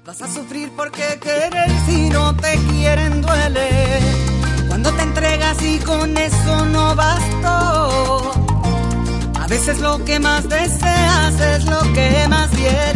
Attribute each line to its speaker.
Speaker 1: Vas a sufrir porque querer si no te quieren duele. Cuando te entregas y con eso no bastó. A veces lo que más deseas es lo que más quieres.